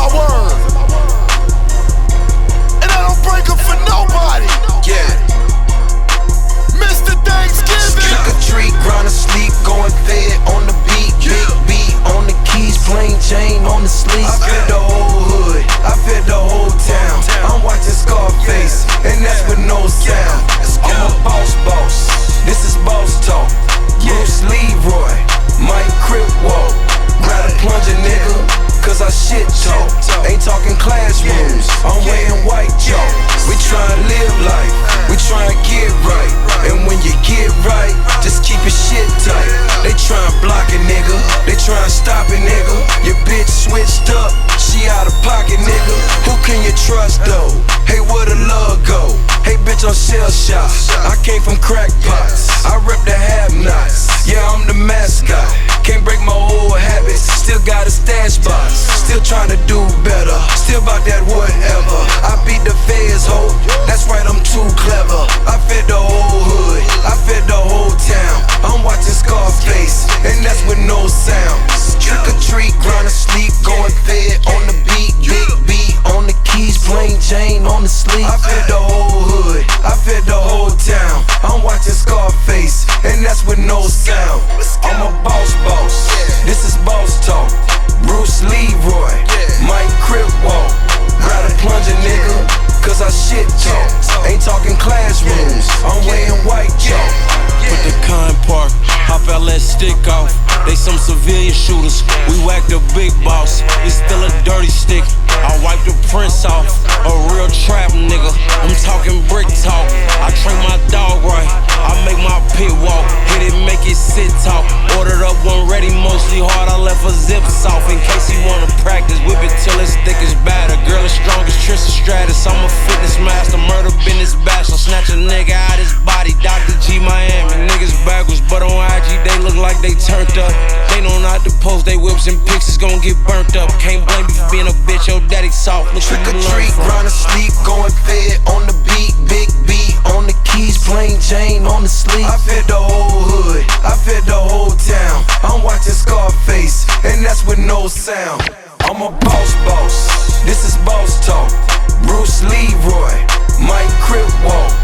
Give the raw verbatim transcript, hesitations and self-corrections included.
my word. And I don't break them for nobody. Yeah. Mister Thanksgiving. Trick or treat, grind asleep, going fed on the beat. Big beat on the keys, plain Jane on the sleeve. I fed the whole hood, I fed the whole town. I'm watching Scarface, and that's with no sound. I'm a boss boss, this is boss talk. Bruce Leroy, Mike Crip walk. Grab a plunger, nigga, cause I shit talk. Ain't talking classrooms, I'm wearing white chalk. We tryna live life, we tryna get right. And when you get right, just keep your shit tight. They tryna block it, nigga, they tryna stop it, nigga. Your bitch switched up, she out of pocket, nigga. Who can you trust though? Hey, where the love go? Hey, bitch, on shell shot. I came from crack pots, I rep the have-nots. Yeah, I'm the mascot, can't break my old habits. Still got a stash box, still tryna do better. Still about that whatever. I beat the feds, ho, that's right, I'm too clever. I fed the whole hood, I fed the whole town. I'm watching Scarface, and that's with no sound. Trick or treat, grind asleep, going fed on the beat. Big beat on the keys, plain Jane on the sleeve. I fed the whole hood, I fed the whole town. I'm watching Scarface, and that's with no sound. I'm a boss boss, this is boss talk. Bruce Leroy, Mike Crip walk. Grab a plunger, nigga, cause I shit talk. Ain't talking classrooms, I'm wearing white chalk. Put the con park, hop out, let stick off. They some civilian shooters, we whack the big boss. It's still a dirty stick, I wipe the prints off. A real trap nigga, I'm talking brick talk. I train my dog right, I make my pit walk. Hit it, make it sit talk. Ordered up one ready, mostly hard, I left a zip soft. In case he wanna practice, whip it till it's thick as batter. Girl as strong as Tristan Stratus, I'm a fitness master. Murder business bachelor, snatch a nigga out his body. Doctor G Miami, niggas backwards, but on I G they look like they turned up. They know not to post they whips and pics is gon' get burnt up. Can't blame me for being a bitch, your daddy soft. Look Trick or treat, grind asleep, going fed on the beat. Big beat on the keys, plain Jane on the sleeve. I fed the whole hood, I fed the whole town. I'm watching Scarface, and that's with no sound. I'm a boss boss, this is boss talk. Bruce Leroy, Mike Crip walk.